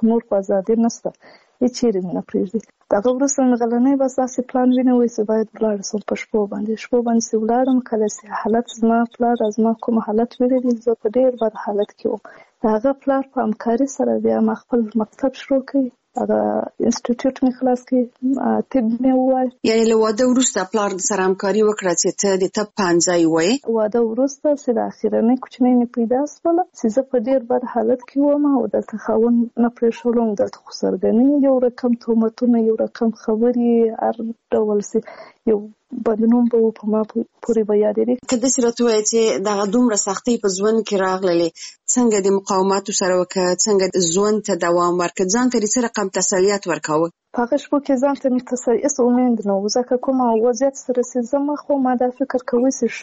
نور په ازادي نشته، هیڅ چیرې مې نه پرېږدي. دغه وروسته مې غلنی بس داسې پلان وینوي چې باید ولاړ شم په شپو باندې چې ولاړم. کله چې حالت زما پلار زما کوم حالت ولیدي، زه په ډېر بد حالت کې وم. د هغه پلار په همکاري سره بیا ما خپل مکتب شروع کړی، هغه انسټیټیوټ مې خلاص کړی، طب مې ووایه. یعنې له واده وروسته پلار سره همکاري وکړه چې ته د طب پوهنځی ووایې؟ واده وروسته چې د اخرنۍ کوچنۍ مې پیدا شوله چې زه په ډېر بد حالت کې وم او دلته خاوند نه پرېښولم، دلته خو سرګنۍ یو رقم تهمتونه، یو رقم خبرې، هر ډول چې یو بدنوم به په ما پورې به یادېږي. که داسې راته ووایې چې دغه دومره سختۍ په ژوند کې راغللې، څنګه د مقاوماتو سره وکړه، څنګه ژوند ته دوام ورکړه، ځان ته څه رقم تسلیت ورکاوه؟ په هغه شپو کې ځان ته مې هېڅ امید نه و، ځکه کوم وضعیت سره چې زه مخ وم، ما دا فکر کوي چې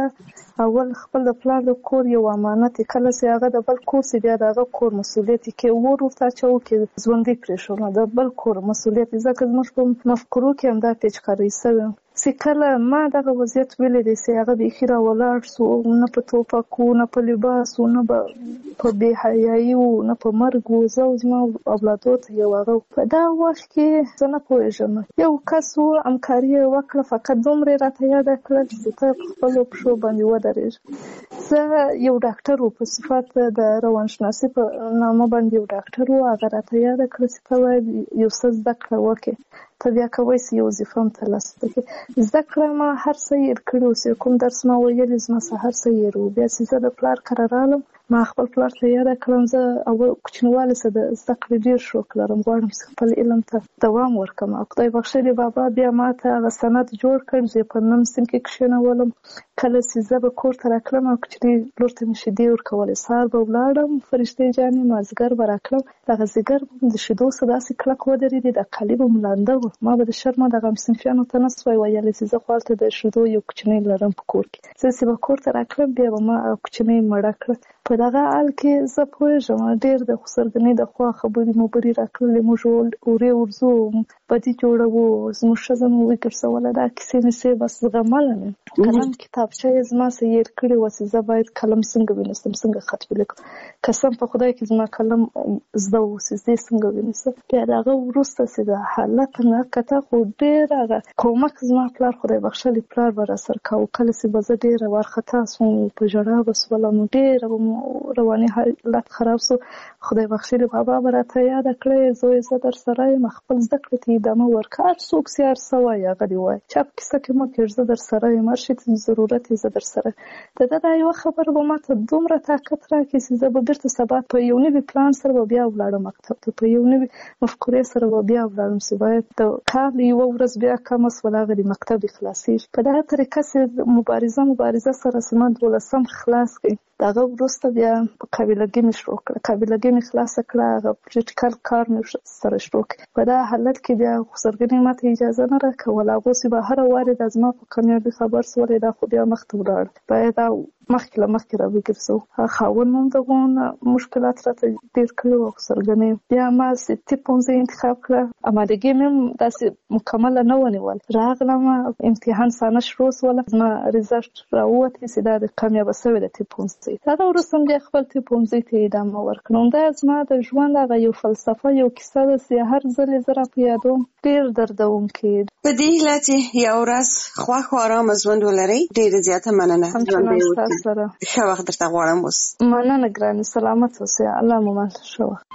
ښځه اول خپل د پلار د کور یو امانت، کله چې هغه د بل کور چې بیا د هغه کور مسؤلیت کې ور ورته اچوو کې ژوندی پرېښودم، د بل کور مسؤلیت، ځکه زموږ په مفکورو کې همدا پیچکاري شوې چې کله ما دغه وضعیت ولیدی چې هغه بیخي راولاړ سو، نه په ټوپکو، نه په لباس، نه په بې حیایي و، نه په مرګ و. زه او زما اولادو ته یو هغه په دا وخت کې زه نه پوهېږم، یو کس و همکاري یې وکړه، فقط دومره راته یاده کړل چې ته په خپلو پښو باندې ودرېږه. زه یو ډاکټر و په صفت د روانشناسي په نامه باندې یو ډاکټر و، هغه راته یاده کړه چې ته باید یو څه زده کړه وکړې، ته بیا کوی چې یو وظیفه هم ترلاسه کړې. زده کړه ما هر څه هېر کړي و، کوم درس ما ویلي زما څه هر څه هېر و. بیا چې زه د پلار کره رالم، ما خپل پلار ته یاده کړم زه اول کوچنیوالي څه د زده کړې ډېر شوق لرم، غواړم چې خپل علم ته دوام ورکړم. او خدای بخښلي بابا بیا ما ته هغه سند جوړ کړ چې په نم سیم کې کښېنولم. کله چې زه به کور ته راتلم او کوچنۍ لور ته مې شیدې ورکولې، سهار به ولاړم، فرشتې جانې مازدیګر به راتلم، دغه ځیګر به د شیدو څه داسې کلک ودرېدې، د کالي به م لانده و. ما به د شرمه دغه همصنفیانو ته نه سوای ویلی چې زه خو هلته د شیدو یو کوچنۍ لرم په کور کې. زه چې به کور ته راتلم، بیا به ما کوچنۍ مړه کړه. په دغه حال کې زه پوهېږم ډېر د خسرګنۍ د خوا خبرې مبرې راکړلې، موږ اورې ورځو، بدي جوړوو، زموږ ښځه مو وګرځوله، دا کیسې مې بس زغمله مې. قلم کتابچه یې زما څه هېر کړې وه چې زه باید قلم څنګه ونیسم، څنګه خط ولیکم. قسم په خدای کې زما قلم زده و چې زه یې څنګه ونیسم. بیا د هغه وروسته چې د حالت نه کته خو ډېر هغه کومک زما پلار خدای بخښلي پلار به راسره کوو. کله چې به زه ډېره وارخطا سوم، په ژړا به شولم، ډېره رواني حالت خراب سو، خدای بخښلي بابا به راته یاده کړی زوی زه در سره یم، خپل زده کړې ته ادامه ورکړه، هر څوک چې هر څه وایي هغه دې وایي، چا په کیسه کې مه کېږ، زه در سره یم، هر شي ته ضرورت یې زه در سره. د ده دا یوه خبره به ما ته دومره طاقت راکړي چې زه به بېرته سبا په یو نوي پلان سره به بیا ولاړم مکتب ته، په یو نوي مفکورې سره به بیا ولاړم چې باید د کال یوه ورځ بیا کمه شوله هغه د مکتب دې خلاصېږي. په دغه طریقه چې مبارزه سره چې ما 12 خلاص کړي، دغه وروسته بیا په قابلګي مې شروع کړه، قابلګي مې خلاصه کړه، هغه پریکټیکل کار مې سره شروع کړ. په دا حالت کې بیا خسرګنۍ ماته اجازه نه راکوله، هغو چې به هره وارې دا زما په کامیابي خبر شولې، دا خو بیا مخته ولاړ، باید دا مخکې له مخکې را وګرځو. خاوند مو هم دغونه مشکلات راته ډېر کړي وو خسرګنۍ. بیا ما طب پوهنځی انتخاب کړه، امادګي مې هم داسې مکمله نه ونیول، راغلم امتحان سانه شروع شوله، زما ریزلټ راووتی چې دا د کامیابه شوې ده طب پوهنځی. هغه وروسته بیا خپل طب پوهنځي ته ادامه ورکړم. دا زما د ژوند هغه یو فلسفه، یو کیسه ده چې هر ځل یې زه راپه یادوم ډېر دردونکی. په دې هیله چې یو ورځ خوښ او ارامه ژوند ولرئ. ډېره زیاته مننه. همچنان سره ښه وخت درته غواړم. اوس مننه ګرانې، سلامت اوسئ، الله مو مل. ښه وخت.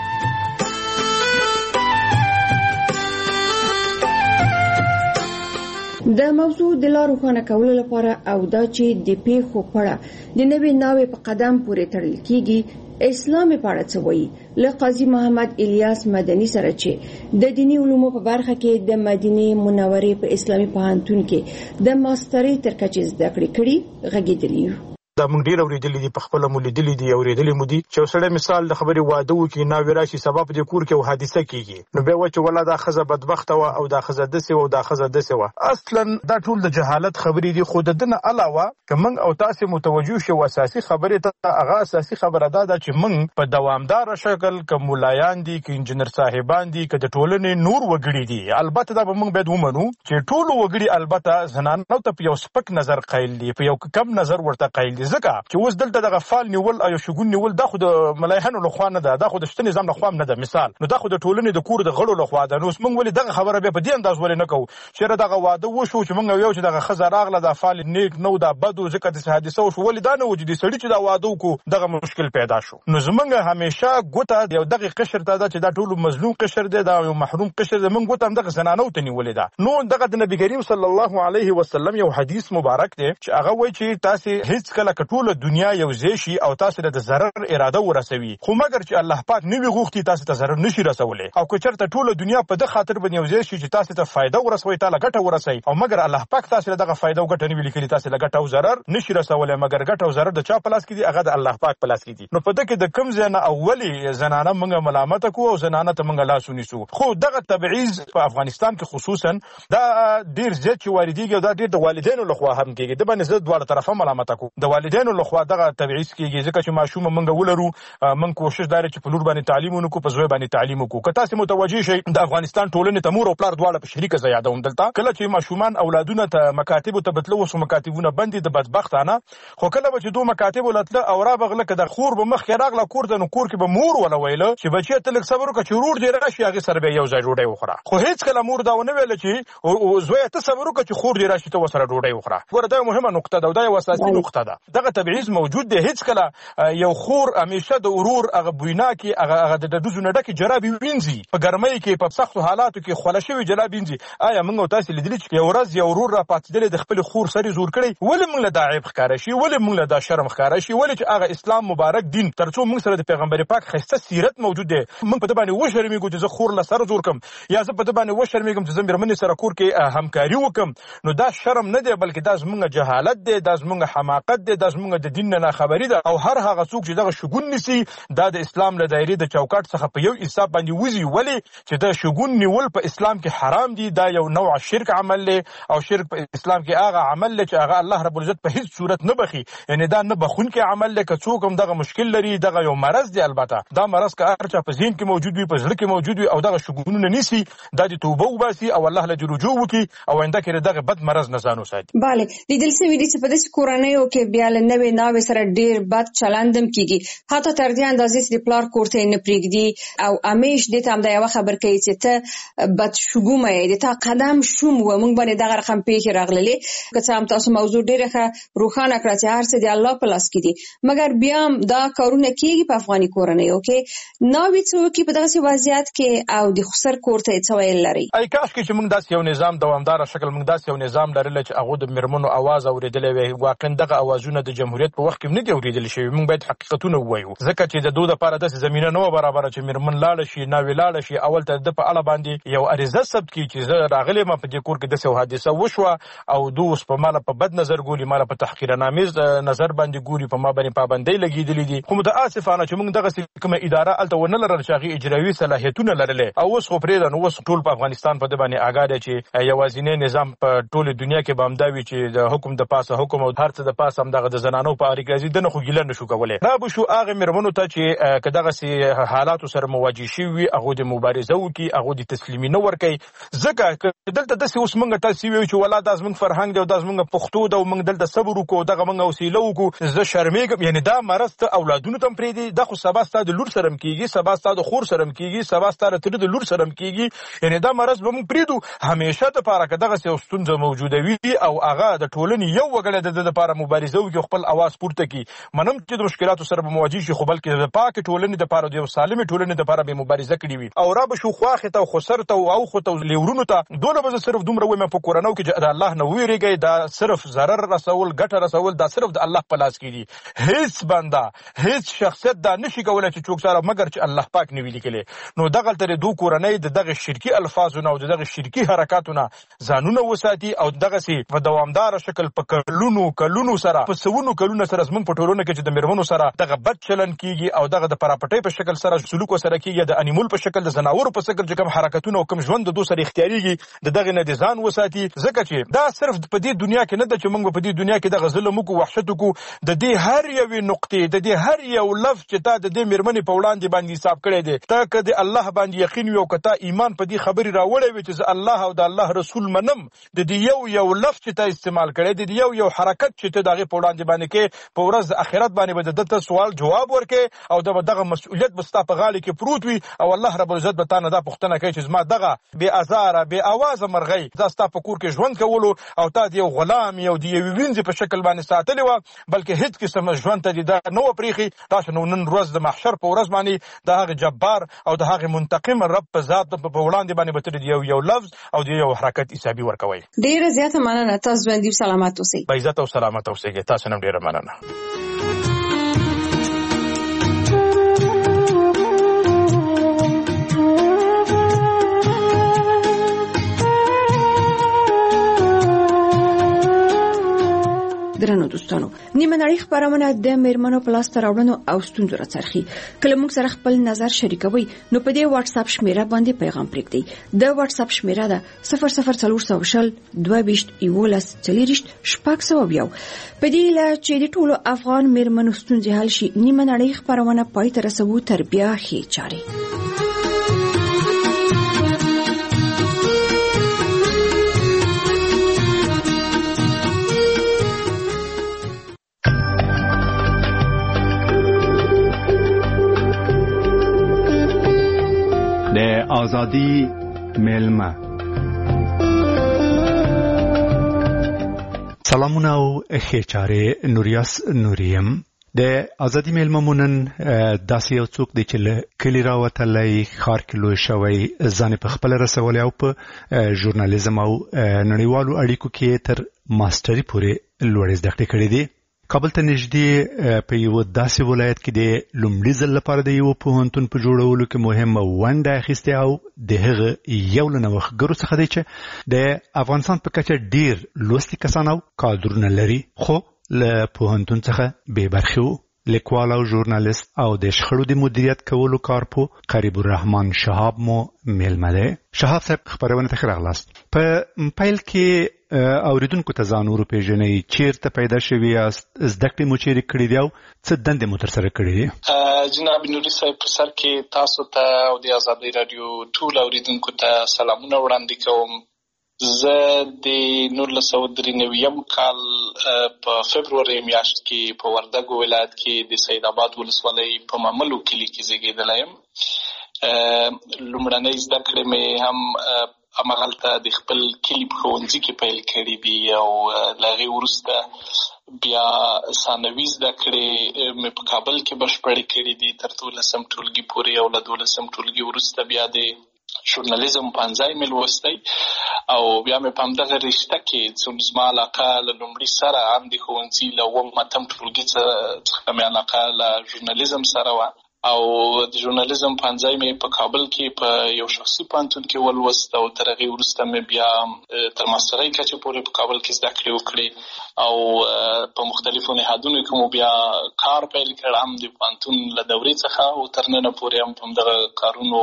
د موضوع د لا روښانه کولو لپاره او دا چې د پیښو په اړه د نوې ناوې په قدم پورې تړل کیږي، اسلام په اړه څه وایي، له قاضي محمد الیاس مدني سره چې د دیني علومو په برخه کې د مدینه منورې په اسلامي پوهنتون کې د ماسترۍ تر کچې زده کړې کړي غږېدلی یو. دا موږ ډېر اورېدلي دي، په خپله مو لیدلي دي، اورېدلي مو دي چې یو سړی مثال د خبرې واده وکړي، ناوې راشي، سبا په دې کور کې یو حادثه کېږي، نو بیا وایي چې والله دا ښځه بدبخته وه او دا ښځه داسې وه او دا ښځه داسې وه. اصلا دا ټول د جهالت خبرې دي. خو د ده نه علاوه که موږ او تاسې متوجه شو اساسي خبرې ته، هغه اساسي خبره دا ده چې موږ په دوامداره شکل که ملایان دي، که انجینر صاحبان دي، که د ټولنې نور وګړي دي، البته دا به موږ باید ومنو چې ټولو وګړي البته زنانو ته په یو سپک نظر قایل دي، په یو کم نظر ورته قایل دي. دي ځکه چې اوس دلته دغه فال نیول او شګون نیول دا خو د ملایحانو لخوا نه ده، دا خو د شته نظام لخوا نه ده. مثال نو دا خو د ټولنې د کور د غړو لخوا ده. نو موږ ولې دغه خبره به په دې انداز ولې نه کوو چې دغه واده وشو چې موږ یو چې دغه خزه راغله د فال نیک نو دا بدو ځکه د حادثه وشو ولې دا نه وجدي سړی چې دا واده وکړو دغه مشکل پیدا شو. نو زمونږ همیشه ګوته یو دغه قشر ته ده چې دا ټول مظلوم قشر دی، دا یو محروم قشر دی. موږ ګوته هم دغه زنانو ته نیولې ده. نو دغه د نبی کریم صلی الله علیه وسلم یو حدیث مبارک دی چې هغه وایي چې تاسو هیڅ کله ټول دنیا یو ځای شي او تاسو د ضرر اراده ورسوي، خو مګر چې الله پاک نوی غوښتي تاسو ته ضرر نشي رسولای، او که چېرته ټول دنیا په د خاطر باندې یو ځای شي چې تاسو ته فائدہ ورسوي، تعالی ګټه ورسوي، او مګر الله پاک تاسو له دغه فائدہ او ګټه نه ویل کړي، تاسو له ګټه او ضرر نشي رسولای، مګر ګټه او ضرر د چا په لاس کې دي؟ هغه د الله پاک په لاس کې دي. نو په دغه د کوم ځای نه اولی زنانه موږ ملامت کو او زنانه ته موږ لاس ونیسو. خو دغه تبعیض په افغانستان کې خصوصا دا ډیر زیات چې واردېږي او دا ډیر د والدینو لخوا هم کېږي. د باندې زه دواړه طرفه ملامت کو، د والدینو لخوا دغه تبعیض کېږي ځکه چې ماشوم موږ ولرو، موږ کوشش دار چې په لور باندې تعلیم ونکو، په زوی باندې تعلیم وکړو. که تاسو متوجي شئ د افغانستان ټولنې ته مور او پلار دواړه په شریکه زیاده دلته کله چې ماشومان اولادونه ته مکاتب ته بتلو وسو مکاتبونه بندي د بدبختانه، خو کله به چې دوه مکاتب ولتله او را بغله که د خور به مخ راغله کور ته، نو کور کې به مور ولا ویله چې بچی ته لږ صبر وکړه چې ورور دې راشي هغه سره به یو ځای ډوډۍ وخوره. خو هیڅ کله مور دا ونه ویله چې زوی ته صبر وکړه چې خور دې راشي ته وسره ډوډۍ وخوره. ګوره دا مهمه نقطه ده او دا یو اساسي نقطه ده. دغه تبعیض موجود دی. هیڅ کله یو خور همیشه د ورور هغه بوینا کې هغه د دوزو نه ډکې جرابې وینځي، په ګرمۍ کې په سختو حالاتو کې خوله شوي جرابې وینځي. آیا موږ او تاسو لیدلي چې یو ورځ یو ورور را پاتېدلی د خپل خور سره زور کړی؟ ولې موږ له دا عیب ښکاره شي؟ ولې موږ له دا شرم ښکاره شي؟ ولې چې هغه اسلام مبارک دین تر څو موږ سره د پیغمبر پاک ښایسته سیرت موجود دی، موږ په دې باندې وشرمېږو چې زه خور له سره زور کړم یا زه په دې باندې وشرمېږم چې زه مېرمنې سره کور کې همکاري وکړم؟ نو دا شرم نه دی بلکې دا زموږ جهالت دی، دا زموږ حماقت دی، دا زموږ د دین نه ناخبري ده. او هر هغه څوک چې دغه شګون نیسي دا د اسلام له دایرې د چوکاټ څخه په یو حساب باندې وځي. ولې چې د شګون نیول په اسلام کې حرام دي، دا یو نوع شرک عمل دی، او شرک په اسلام کې هغه عمل دی چې هغه الله رب العزت په هیڅ صورت نه بخي، یعنی دا نه بخونکی عمل دی. که څوک هم دغه مشکل لري، دغه یو مرض دی، البته دا مرض که هر چا په ذهن کې موجود وي، په زړه کې موجود وي او دغه شګونونه نیسي، دا د توبه وباسي او الله له رجوع وکړي او آینده کې دغه بد مرض نه ځان وساتي. bale لیدل شوي دي چې په داسې کورنیو کې بیا له نوې ناوې سره ډیر بد چلند هم کیږي، حتی تر دې اندازې چې د پلار کور ته نه پرېږدي او همیش دې ته هم دا یوه خبر کوي چې ته بد شګومه یې، د تا قدم شوم و. موږ باندې دغه رقم پیښې راغللې. که څه هم تاسو موضوع ډېره ښه روښانه کړه چې هر څه د الله په لاس کې دي، مګر بیا هم دا کارونه کیږي په افغاني کورنیو کې. ناوې څوک په دغسې وضعیت کې او د خسر کور ته څه ویل لري؟ ای کاش کې چې موږ داسې یو نظام دوامداره شکل موږ داسې یو نظام لرلی چې هغو د مېرمنو اواز اورېدلی وی. واقعا دغه اوازونه د جمهوریت په وخت کې نه دي اورېدل شوي. موږ باید حقیقتونه ووایو ځکه چې د دوی دپاره داسې زمینه نه وه برابره چې مېرمن لاړه شي، ناوې لاړه شي، اول ته د په اړه باندې یو عریضه ثبت کړي چې زه راغلی یم په دې کور کې داسې حادثه وشوه او دوی اوس په ماله په بد نظر ګوري، ماله په تحقیرانامیز نظر باندې ګوري، په ما باندې پابندۍ لګېدلې دي. خو متاسفانه چې موږ دغسې کومه اداره هلته ونه لرل چې هغې اجرایي صلاحیتونه لرلې، او اوس خو پرېږده، نو اوس ټول په افغانستان په دې باندې اګاه دی چې یوازینی نظام په ټولې دنیا کې به همدا وي چې د حکم د پاسه حکم او هر څه د پاسه همدغه د زنانو په اړیکه راځي. دنه خو ګیله نشو کولی. را به شو هغې مېرمنو ته چې که دغسې حالاتو سره مواجه شوي وي، هغو د مبارزه وکړي، هغو د تسلیمي نه ورکوي. ځکه که دلته داسې اوس موږ تاسې ویو چې والله دا زموږ فرهنګ دی او دا زموږ پښتو ده او موږ دلته صبر وکړو، دغه موږ حوصله وکړو، زه شرمېږم، یعنې دا مرض ته اولادونو ته هم پرېږدي، دا خو سبا ستا د لور سره هم کېږي، سبا ستا د خور سره هم کېږي، سبا ستا د تره د لور سره هم کېږي، یعنې دا مرض به موږ پرېږدو. همیشه دپاره که دغسې یو ستونزه موجوده وي او هغه د ټولنې یو وګړی د ده دپاره مبارزه وکړي، خپل اواز پورته کړي، منم چې د مشکلاتو سره به مواجه شي، خو بلکې د پاکې ټولنې دپاره، د یو سالمې ټولنې دپاره به مبارزه کړې وي. او را به شو خواښې ته او خسر ته او اوښو ته او لیورونو ته، دونه به زه صرف دومره وایم په کورنیو کې چې د الله نه وویرېږئ، دا صرف ضرر رسول، ګټه رسول، دا صرف د الله په لاس کې دي. هیڅ بنده، هیڅ شخصیت دا نشي کولی چې څوک سره مګر چې الله پاک نه وي لیکلی. نو دغلته د دو کورنۍ د دغه شرکي الفاظونه او د دغه شرکي حرکاتونه ځانونه وساتي او دغسې په دوامداره شکل په کلونو سره، په سوونو کلونو سره زموږ په ټولنه کې چې د مېرمنو سره دغه بد چلن کېږي او دغه د پراپټۍ په شکل سره سلوک ورسره کېږي، د انیمول په شکل، د ځناورو په شکل چې کوم حرکتونه او کوم ژوند د دوی سره اختیارېږي، د دغې نه د ځان وساتي. ځکه چې دا صرف په دې دنیا کې نه ده چې موږ په دې دنیا کې دغه ظلم وکړو، وحشت وکړو، د دې هر یوې نقطې، د دې هر یو لفظ چې تا د دې مېرمنې په وړاندې باندې حساب کړی دی، ته که د الله باندې یقین وي او که تا ایمان په دې خبرې راوړی وي چې زه الله او د الله رسول منم، د دې یو لفظ چې تا استعمال کړی دی، د یو حرکت چې ته د هغې په وړاندې وړاندې باندې کې په ورځ د آخرت باندې به دته سوال جواب ورکې او دغه مسؤلیت به ستا په غاړه کې پروت وي او الله رب العزت به تا نه دا پوښتنه کوي چې زما دغه بې ازاره بې اوازه مرغۍ دا ستا په کور کې ژوند کولو او تا د یو غلام یو د یوې وینځې په شکل باندې ساتلې وه بلکې هېڅ قسم ژوند ته دې دا نه وه پرېښي تاسو نو نن ورځ د محشر په ورځ باندې د هغې جبار او د هغې منتقم رب په ذات په وړاندې باندې به ته یو لفظ او د یو حرکت حسابي ورکوئ. ډېره زیاته مننه. تاسو ژوندي او سلامت اوسئ. با عزت او سلامت اوسئ. تاسو هم ډېره مننه. درنو دوستانو، نیمه نړۍ خبرونه د میرمنو په لاس راوړنو او ستونزو راڅرخي. کله موږ سره خپل نظر شریکوي نو په دې واتس اپ شمیره باندې پیغام پرېږدئ. د واتس اپ شمیره ده 00400 22 11 40 600. په دې لا چې د ټولو افغان میرمنو ستونزې حل شي، نیمه نړۍ خبرونه پای ته رسوو تر بیا ښې چارې. د آزادی میلمه. سلامونه او ښې چارې. نوریاس نوریم. د آزادی میلمه مونن داسې یو څوک دی چې له کلي راوتلی، ښار کې لوی شوی، ځان په خپله رسولی او په ژورنالیزم او نړیوالو اړیکو کې تر ماسټري پورې لوړې زده کړې کړې دي. کابل ته نږدې په یو داسې ولایت کې د لومړي ځل لپاره د یو پوهنتون په جوړولو کې مهمه ونډه اخیستې او د هغه یو له نوښتګرو څخه دی چې د افغانستان په کچه ډیر لوستي کسان او کادرونه لري خو له پوهنتون څخه بې برخې وو. لیکوال او ژورنالیست او د شخړو د مدیریت کولو کارپو قریب الرحمن شهاب مو میلمه دی. شهاب صاحب خبرونه ته ښه راغلاست. په پیل کې اوریدونکو ته ځان وروپېژنئ، چیرته پیدا شوي یاست، زده کړې مو چیرې کړې دي او څه دندې مو ترسره کړې دي؟ جناب نوري صاحب، په سر کې تاسو ته او د ازادۍ راډیو ټول اوریدونکو ته سلامونه وړاندې کوم. زه د 1993 کال په فبروري میاشت کې په وردګو ولایت کې د سید آباد ولسوالۍ په ماملو کلي کې زیږېدلی یم. لومړنۍ زده کړې مې هم همغلته د خپل کلي په ښوونځي کې پیل کړي دي او له هغې وروسته بیا ثانوي زده کړې مې په کابل کې بشپړې کړي دي تر 12 ټولګي پورې او له 12 ټولګي وروسته بیا د ژورنالیزم پنځای مې لوستی او بیا مې په همدغه رشته کې څومره زما علاقه له لومړي سره هم د ښوونځي له 8 ټولګي څخه مې علاقه له ژورنالیزم سره وه او د ژورنالیزم پنځای مې په کابل کې په یو شخصي پوهنتون کې ولوست او تر هغې وروسته مې بیا تر ماسترۍ کچې پورې په کابل کې زده کړې وکړې او په مختلفو نهادونو کې مو بیا کار پیل کړ، هم د پوهنتون له دورې څخه او تر ننه پورې هم په همدغه کارونو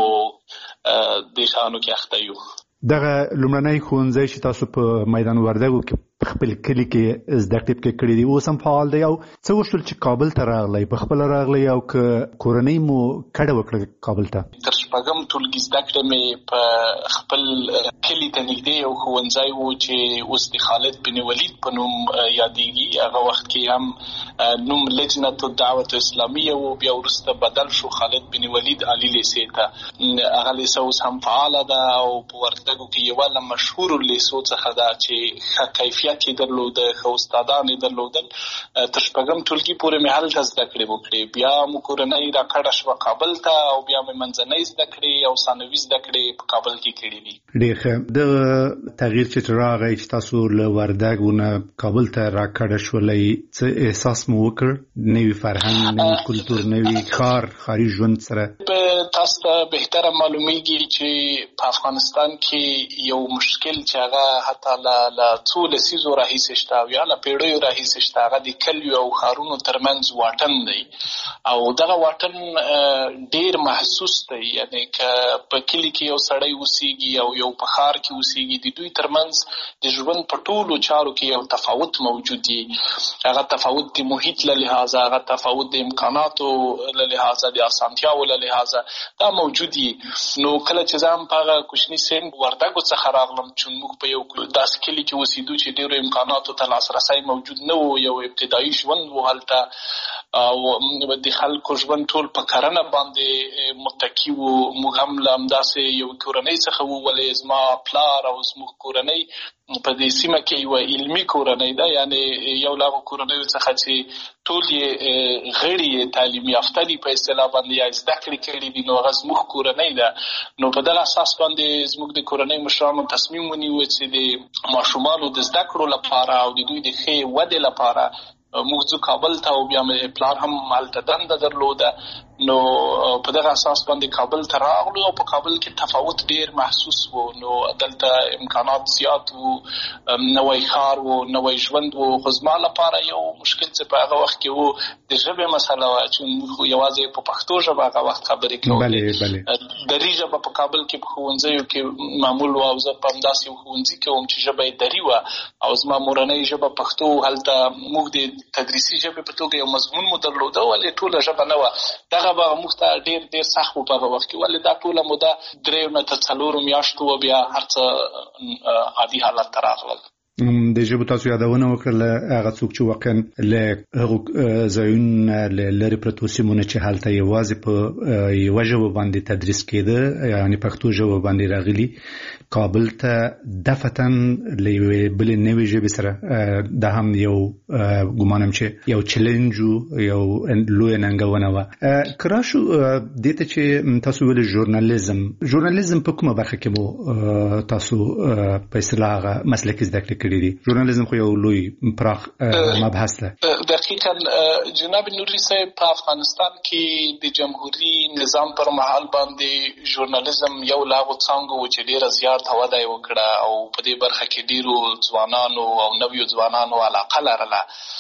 د شیانو کې اخته یو. دغه لومړنی ښوونځی چې تاسو په میدان وردګو کې په خپل کلي کې زده کړې کړې دي اوس هم فعال دی او څه وشول چې کابل ته راغلی؟ په خپله راغلی او که کورنۍ مو کډه وکړه کابل ته؟ تر 6 ټولګي زده کړې مې په خپل کلي ته نږدې یو ښوونځی و چې اوس د خالد بن ولید په نوم یادېږي. هغه وخت کې هم نوم لجنة الدعوة اسلامیه و، بیا وروسته بدل شو خالد بن ولید علی لیسې ته. هغه لیسه اوس هم فعاله ده او په وردګو کې یوه له مشهورو لیسو څخه ده چې ښه کیفیت یې درلوده، ښه استادان یې درلودل. تر 6 ټولګي پورې مې هلته زده کړې وکړې. بیا مو کورنۍ راکډه شوه کابل ته او بیا مې منځنۍ زده کړې او ثانوي زده کړې په کابل کې کړې دي. ډېر ښه. دغه تغییر چې راغی چې تاسو له وردګو نه کابل ته راکډه شولئ، څه احساس مو وکړ؟ نوي فرهنګ، نوي کلتور، نوي ښاري ژوند سره؟ تاسو ته بهتره معلومیږي چې په افغانستان کې یو مشکل چې هغه حتی له څو لسیزو راهیسې شته او یا له پیړیو راهیسې شته، هغه د کلیو او ښارونو ترمنځ واټن دی او دغه واټن ډېر محسوس دی. یعنې که په کلي کې یو سړی اوسېږي او یو په ښار کې اوسېږي، د دوی ترمنځ د ژوند په ټولو چارو کې یو تفاوت موجود دی. هغه تفاوت د محیط له لحاظه، هغه تفاوت د امکاناتو له لحاظه، د اسانتیاو له لحاظه دا موجود دی. نو کله چې زه هم په هغه کوچني سن وردګو څخه راغلم، چې موږ په یو داسې کلي کې اوسېدو چې ډېرو نور امکاناتو ته لاسرسی موجود نه و، یو ابتدایي ژوند و هلته، او د خلکو ژوند ټول په کرنه باندې متکی و. موږ هم له همداسې یو کورنۍ څخه وو، ولې زما پلار او زموږ کورنۍ په دې سیمه کې یوه علمي کورنۍ ده، یعنې یو له هغو کورنیو څخه چې ټول یې غړي یې تعلیم یافته دي په اصطلاح باندې، یا زده کړې کړي دي، نو هغه زموږ کورنۍ ده. نو په دغه اساس باندې زموږ د کورنۍ مشرانو تصمیم ونیوه چې د ماشومانو د زده کړو لپاره او د دوی د ښې ودې لپاره موږ ځو کابل ته، او بیا مې پلار هم هلته دنده درلوده. نو په دغه اساس باندې کابل ته راغلو، او په کابل کې تفاوت ډیر محسوس و. نو دلته امکانات زیات وو، نوی ښار وو، نوی ژوند وو. خو زما لپاره یو مشکل چې په هغه وخت کې وو د ژبې مسله وه، چې موږ یوازې په پښتو ژبه هغه وخت خبرې کولې. دري ژبه په کابل کې په ښوونځیو کې معمول وه، او زه په همداسې یو ښوونځي کې وم چې ژبه یې دري وه، او زما مورنۍ ژبه پښتو. هلته موږ د تدریسي ژبې په توګه یو مضمون مو درلوده، ولې ټوله ژبه نه وه. دغه به موږ ته ډېر سخت و په هغه وخت کې، ولې دا ټوله موده 3 نه تر 4 میاشتو وه، بیا هر څه عادي حالت ته راغلل. د ژبو تاسو یادونه وکړله، هغه څوک چې واقعا له هغو ځایونو لرې پرتو سیمونو چې هلته یوازې په یوه ژبه باندې تدریس کېده، یعنې پښتو ژبه باندې راغلي، کابل ته دفعتاً له یوې بلې نوې ژبې سره، دا هم یو ګمانم چې یو چلنج و، یو لویه ننګونه وه. که راشو دې ته چې تاسو ویلې ژورنالیزم په کومه برخه کې مو تاسو په اصطلاح هغه مسلکي زده کړې کړي دي؟ ژورنالیزم خو یو لوی پراخ مبحث ده. دقیقاً جناب نوري صاحب، په افغانستان کې د جمهوري نظام پر مهال باندې ژورنالیزم یو له هغو څانګو و چې ډېره زیاته وده یې وکړه، او په دې برخه کې ډېرو ځوانانو او نویو ځوانانو علاقه لرله.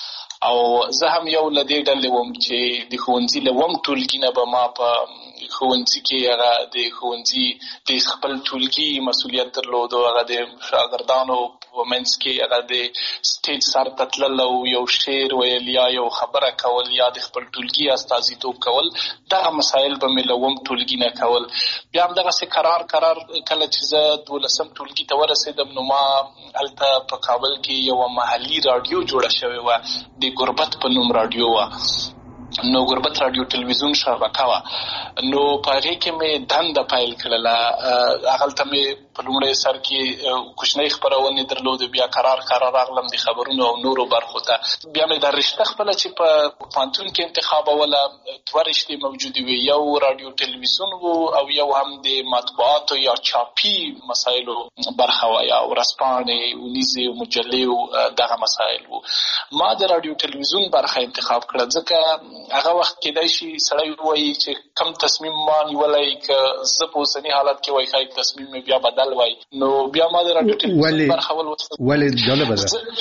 او زه هم یو له دې ډلې وم چې د ښوونځي له 1 ټولګي نه به ما په ښوونځي کې هغه د ښوونځي د خپل ټولګي مسؤلیت درلود، او هغه د شاګردانو په منځ کې هغه د سټیج سر ته تلل او یو شعر ویل یا یو خبره کول یا د خپل ټولګي استازیتوب کول. دغه مسایل به مې له 1 ټولګي نه کول. بیا هم دغسې قرار کله چې زه 12م ټولګي ته ورسېدم، نو ما هلته په کابل کې یوه محلي راډیو جوړه شوې وه، د غربت په نوم راډیو وه. نو غربت راډیو ټلویزیون شبکه وه. نو په هغې کې مې دنده پیل کړله. هغلته مې په لومړی سر کې کوچنۍ خپرونې درلودې، بیا قرار راغلم د خبرونو او نورو برخو ته. بیا مې دا رشته خپله چې په پوهنتون کې انتخابوله، 2 رشتې موجودې وې، یو راډیو ټلویزیون و، او یو هم د مطبوعاتو یا چاپي مسایلو برخه وه، یا ورځپاڼې، اونیزې، مجلې، دغه مسایل و. ما د راډیو ټلویزیون برخه انتخاب کړه، ځکه هغه وخت کېدای شي سړی ووایي چې کم تصمیم ما نیولی، که زه په اوسني حالت کې وایي ښایي تصمیم مې بیا بدل وای. نو بیا ما د راډیو ټلویزیون برخه ولې جالبه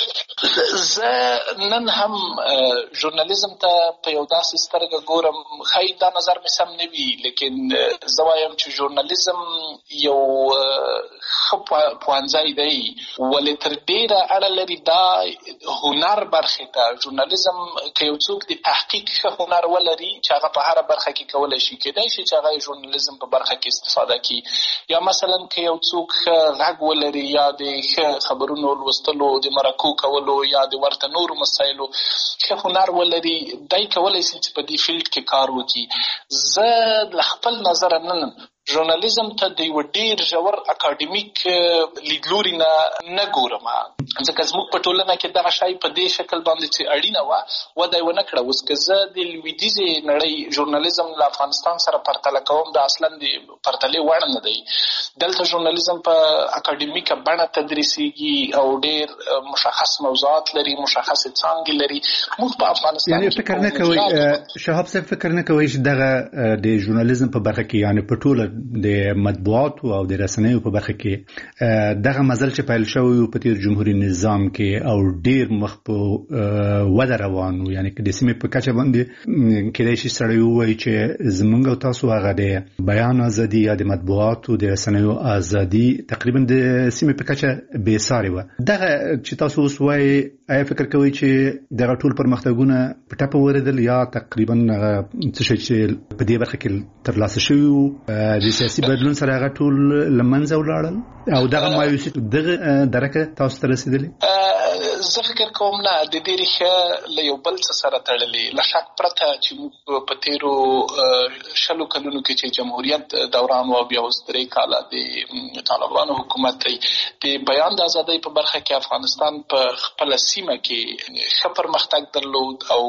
ده؟ زه نن هم ژورنالیزم ته په یو داسې سترګه ګورم، ښایي دا نظر مې سم نه وي، لیکن زه وایم چې ژورنالیزم یو ښه پوهنځی دی، ولې تر ډېره اړه لري دا هنر برخې ته. ژورنالیزم که یو څوک د تحقیق ښه هنر ولري چې هغه په هره برخه کې کولی شي، کېدای شي چې هغه ژورنالیزم په برخه کې استفاده کړي. یا مثلا که یو څوک ښه غږ ولري، یا د ښه خبرونو لوستلو، د مرکو کولو، یا د ورته نورو مسایلو ښه هنر ولري، دی کولی شي چې په دې فیلډ کې کار وکړي. زه له خپل نظره نن ژورنالیزم ته د یو ډېر ژور اکاډمیک لیدلوري نه ګورم، ځکه زموږ په ټولنه کې دغه شی په دې شکل باندې چې اړینه وه وده یې ونه کړه. اوس که زه د لویدیځې نړۍ ژورنالیزم له افغانستان سره پرتله کوم، دا اصلا د پرتلې وړ نه دی. دلته ژورنالیزم په اکاډمیکه بڼه تدریسیږي او ډېر مشخص موضوعات لري، مشخصې څانګې لري. موږ په افغانستان یعنې فکر نه کوئ شهاب صاحب، فکر نه کوئ چې دغه د ژورنالیزم په برخه کې، یعنې په ټوله د مطبوعاتو او د رسنیو په برخه کې دغه مزل چې پیل شوی په تیر جمهوریت نظام کې او ډیر مخ په وده روان و، یعنی که د سیمې په کچه باندې کېدای شي سړی ووایي چې زموږ او تاسو هغه د بیان ازادي یا د مطبوعاتو د رسنیو ازادي تقریبا د سیمې په کچه بې ساري وه. دغه چې تاسو اوس وایي آیا فکر کوئ چې دغه ټول پرمختګونه په ټپه ورېدل یا تقریبا څه شي چې په دې برخه کې ترلاسه شوي وو د سیاسي بدلون سره هغه ټول له منځه ولاړل او دغه مایوسي دغه درکه تاسو ته رسېدلې؟ زه فکر کوم نه، د دې ریښه له یو بل څه سره تړلې، له شک پرته چې موږ په تېرو 20 کلونو کې چې جمهوریت دوران و بیا اوس 3 کاله د طالبانو حکومت دی، د بیان د ازادۍ په برخه کې افغانستان په خپله سیمه کې ښه پرمختګ درلود او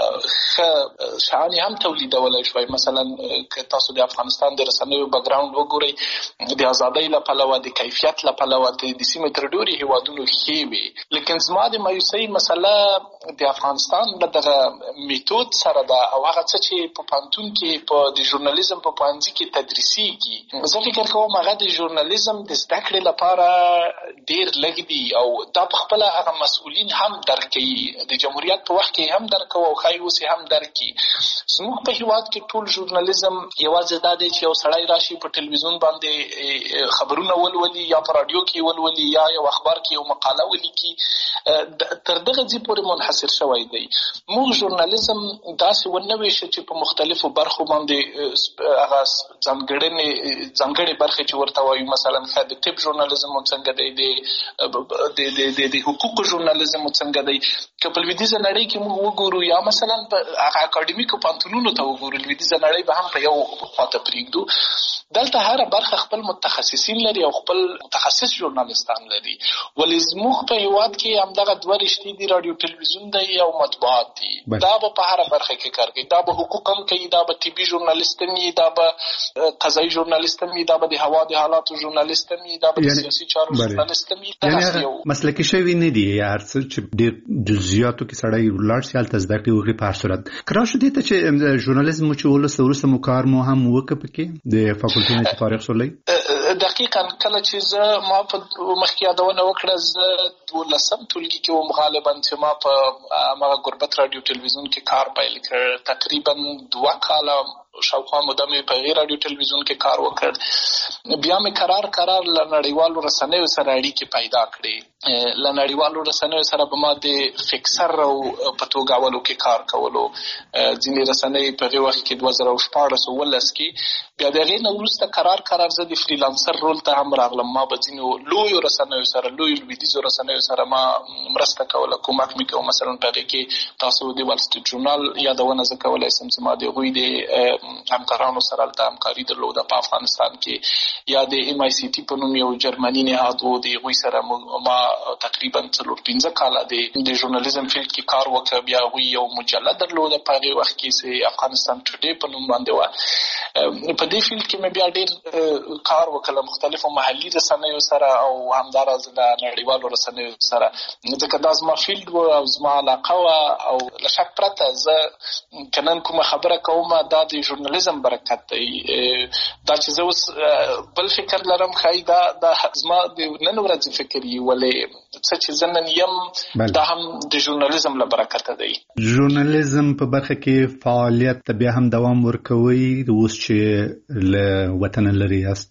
ښه شیان هم تولیدولی شوی. مثلا که تاسو د افغانستان د رسنیو بکګراوند وګورئ، د ازادۍ له پلوه، د کیفیت له پلوه د سیمې تر ډېرو هېوادونو ښې وې. لیکن زما د مایوسۍ مسله د افغانستان له دغه میتود سره ده او هغه څه چې په پوهنتون کې په د ژورنالیزم په پوهنځي کې تدریسیږي. زه فکر کوم هغه د ژورنالیزم د زده کړې لپاره ډېر لږ دي او دا په خپله هغه مسؤلین هم درک کوي، د جمهوریت په وخت کې هم درک کوي او ښایي اوس هم درک کړي. زموږ په هېواد کې ټول ژورنالیزم یوازې دا دی چې یو سړی راشي په ټلویزیون باندې خبرونه ولولي یا په راډیو کې ولولي یا یو اخبار کې یو مقاله ولیکي، تر دغه ځای پورې منحصر شوی دی. موږ ژورنالیزم داسې ونه ویشه چې په مختلفو برخو باندې هغه ځانګړې برخې چې ورته وایو، مثلا د طب ژورنالیزم څنګه دی، د حقوقو ژورنالیزم څنګه دی. که په لویدیځه نړۍ کې موږ وګورو یا مثلا په هغه اکاډمیکو پوهنتونونو ته وګورو، لویدیځه نړۍ به هم په یو خواته پرېږدو. دلته هره برخه خپل متخصصین لري او خپل متخصص ژورنالیستان لري. ولې زموږ په هېواد کې همدغه دوه رشتې دي، راډیو ټلویزیون دی او مطبوعات دي. دا به په هره برخه کې کار کوي، دا به حقوق هم کوي، دا به طبي ژورنالیست هم وي، دا به قضایي ژورنالیست هم وي، دا به د هوا د حالاتو ژورنالیست هم وي، دا به د سیاسي چارو ژورنالیست هم وي. یعنې مسلکي شوي نه دي یا هر څه چې ډېر جزئیاتو کې سړی ولاړ شي هلته زده کړې وکړي. په هر صورت که راشو دې ته چې ژورنالیزم مو چې وروسته مو کار مو هم وکړه پکې د فاکولټي نه چې فارغ شولئ؟ دقیقاً کله چې ما په مخکې یادونه وکړه، زه 12 ټولګي کې وم غالبا چې ما په هغه غربت راډیو ټلویزیون کې کار پیل کړ. تقریبا 2 کاله شاوخوا موده مې په غیر راډیو ټلویزیون کې کار وکړ. بیا مې قرار له نړیوالو رسنیو سره اړیکې پیدا کړې. له نړیوالو رسنیو سره به ما د فکسر او په توګه اولو کې کار کولو. ځینې رسنۍ په هغې وخت کې 2014-15 کې. بیا د هغې نه وروسته قرار زه د فریلانسر رول ته هم راغلم. ما به ځینو لویو رسنیو سره، لویو لویدیځو رسنیو سره ما مرسته کوله، کومک مې کوه. مثلا په هغې کې تاسو د وال سټریټ ژورنال یادونه زه کولی شم چې ما د هغوی د همکارانو سره هلته همکاري درلوده په افغانستان کې، یا د MICT په نوم یو جرمني نهاد و، د هغوی سره ما تقریبا 4-5 کاله د ژورنالیزم فیلډ کې کار وکړ. بیا هغوی یو مجله درلوده په هغې وخت کې چې افغانستان ټوډې په نوم باندې وه. په دې فیلډ کې مې بیا ډېر کار وکړ مختلفو محلي رسنیو سره او همداراز د نړیوالو رسنیو سره، ځکه دا زما فیلډ و او زما علاقه وه. او له شک پرته زه که نن کومه خبره کوم دا د ژورنالیزم برکت دی. دا چې زه اوس بل فکر لرم ښایي دا زما د نن ورځې فکر وي، ولې څه چې زه نن یم دا هم د ژورنالیزم له برکته دی. ژورنالیزم په برخه کې فعالیت ته بیا هم دوام ورکوئ اوس چې له وطنه لرې یاست؟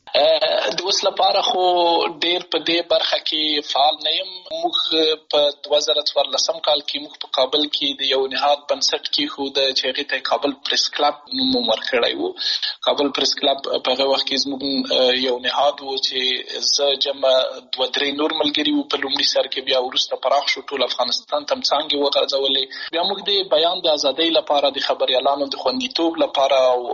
د اوس لپاره خو ډېر په دې برخه کې فعال نه یم. موږ په 2014 کال کې موږ په کابل کې د یو نهاد بنسټ کېښوده چې هغې ته کابل پریس کلب نوم ورکړی و. کابل پریس کلب په هغه وخت کې زموږ یو نهاد و چې زه جمع 2-3 نور ملګري وو په لومړي سر کې. بیا وروسته پراخ شو، ټول افغانستان ته څانګې وغځولې. بیا موږ د بیان د ازادۍ لپاره، د خبریالانو د خوندیتوب لپاره او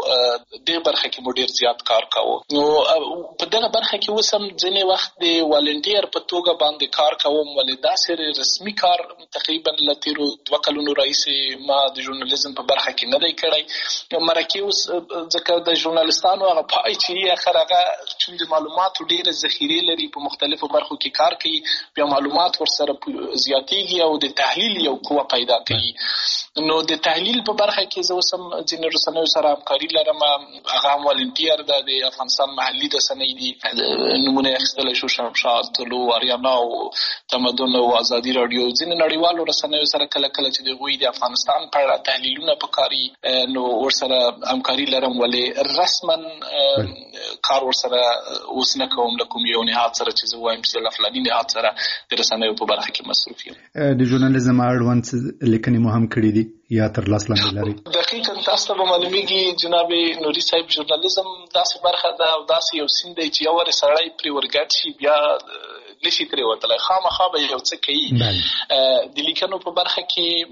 دې برخه کې مو ډېر زیات کار کوو. نو په دغه برخه کې اوس هم ځینې وخت د والنټیر په توګه باندې کار کوم، ولې داسې رسمي کار تقریبا له تېرو 2 کلونو راهیسې ما د ژورنالیزم په برخه کې نه دی کړی. مرکې اوس ځکه د ژورنالیستانو هغه پای چې اخر هغه چون د معلوماتو ډېرې ذخیرې لري، په مختلفو برخو کې کار کوي، بیا معلومات ورسره زیاتېږي او د تحلیل یو قوه پیدا کوي. نو د تحلیل په برخه کې زه اوس هم ځینې رسنیو سره همکاري لرم. هغه هم والنټیر ده د افغانستان محلي رسنۍ دي، نمونه اخیستلی شو شمشاد، طلوع، آریانا او تمدن او ازادي راډیو. ځینې نړیوالو رسنیو سره کله کله چې د هغوی د افغانستان په اړه تحلیلونه پکاري نو ورسره همکاري لرم، ولې رسما کار ورسره اوس نه کوم له کوم یو نهاد سره چې زه وایم چې له فلاني نهاد سره د رسنیو په برخه کې مصروف یم. د ژورنالیزم اړوند لیکنې مو هم کړي دي یا تر لاس لاندې لري؟ دقیقاً تاسو ته به معلومیږي جناب نوري صاحب، ژورنالیزم داسې برخه ده او داسې یو سیند دی چې یو وارې سړی پرې ورګډ شي بیا نشي ترې وتلی، خامخا به یو څه کوي. د لیکنو په برخه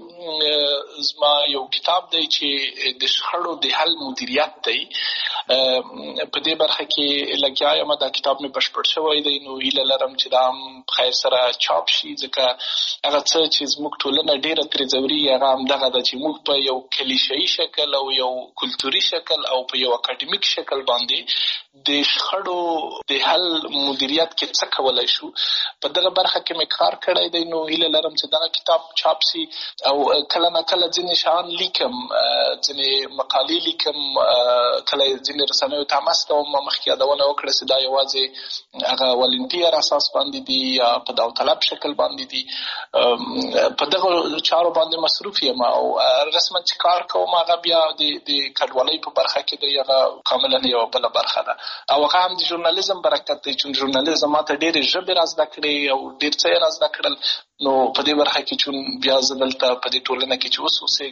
کې زما یو کتاب دی چې د شخړو د حل مدیریت دی، په دې برخه کې لګیا یم. دا کتاب مې بشپړ شوی دی، نو هیله لرم چې دا هم خیر سره چاپ شي، ځکه هغه څه چې زموږ ټولنه ډېره ترې ځورېږي هغه همدغه ده چې موږ په یو کلیشه‌ایي شکل او یو کلتوري شکل او په یو اکاډمیک شکل باندې د شخړو د حل مدیریت کې څه کولی شو. په دغه برخه کې مې کار کړی دی، نو هیله لرم چې دغه کتاب چاپ شي. او کله نه کله ځینې شیان لیکم، ځینې مقالې لیکم، کله ځینې رسنیو ته مس کوم. ما مخکې یادونه وکړه چې دا یوازې هغه والنټیر اساس باندې دي یا په داوطلب شکل باندې دي. په دغه چارو باندې مصروف یم او رسما چې کار کوم هغه بیا د کډوالۍ په برخه کې دی، هغه کاملا یوه بله برخه ده. او هغه هم د ژورنالیزم برکت دی چې ژورنالیزم ماته ډېرې ژبې را زده کړې او ډېر څه یې را زده کړل. نو په دې برخه کې چې بیا زه دلته په دې ټولنه کې چې اوس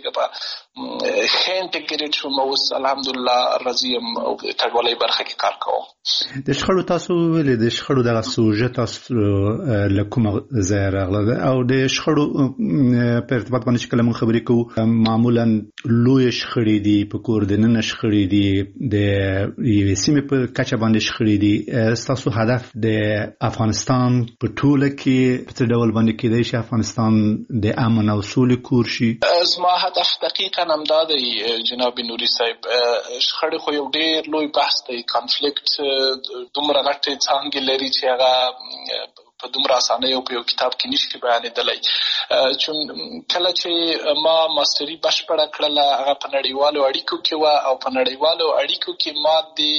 اوسېږم ښه انټیګریټ شوم، اوس الحمدلله راضي یم او د کډوالۍ برخه کې کار کوم. د شخړو تاسو ویلې د شخړو دغه سوژه تاسو له کومه ځایه راغله ده او د شخړو په ارتباط باندې چې کله موږ خبرې کوو معمولا لوی شخړې دي، په کور دننه شخړې دي، د یوې سیمې په کچه باندې شخړې دي. ستاسو هدف د افغانستان په ټوله کې په څه ډول باندې کېدای شي افغانستان د امن او سولې کور شي؟ زما هدف دقیقاً همدا دی جناب نوري صاحب. شخړې خو یو ډېر لوی بحث دی، کانفلیکټ دومره غټې څانګې لري چې هغه په دومره اسانۍ او په یو کتاب کې نشي بیانېدلی. چون کله چې ما ماستري بشپړه کړله هغه په نړیوالو اړیکو کې وه او په نړیوالو اړیکو کې ما